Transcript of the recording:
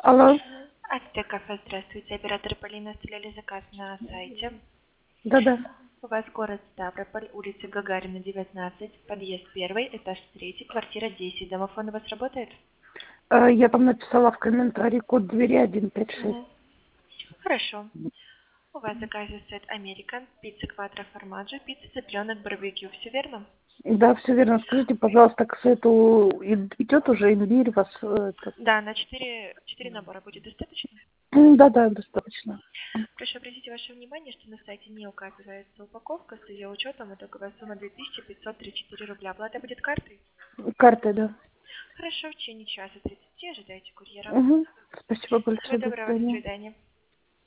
Алло. Ацтек кафе, здравствуйте. Оператор Полина оставляли заказ на сайте. Да-да. У вас город Ставрополь, улица Гагарина, 19, подъезд 1, этаж 3, квартира 10. Домофон у вас работает? Я там написала в комментарии код двери 156. Мгм. Хорошо. У вас в заказе сет American, пицца квадро формаджо, пицца цыпленок барбекю. Все верно? Да, все верно. Скажите, пожалуйста, к сету идет уже имбирь вас этот? Да, на 4 набора будет достаточно? Да-да, достаточно. Прошу обратить ваше внимание, что на сайте не указывается упаковка с ее учетом. Итоговая сумма 2534 рубля. Оплата будет картой? Картой, да. Хорошо, в течение часа 30 ожидайте курьера. Угу. Спасибо Всего большое. До доброго, до свидания. свидания.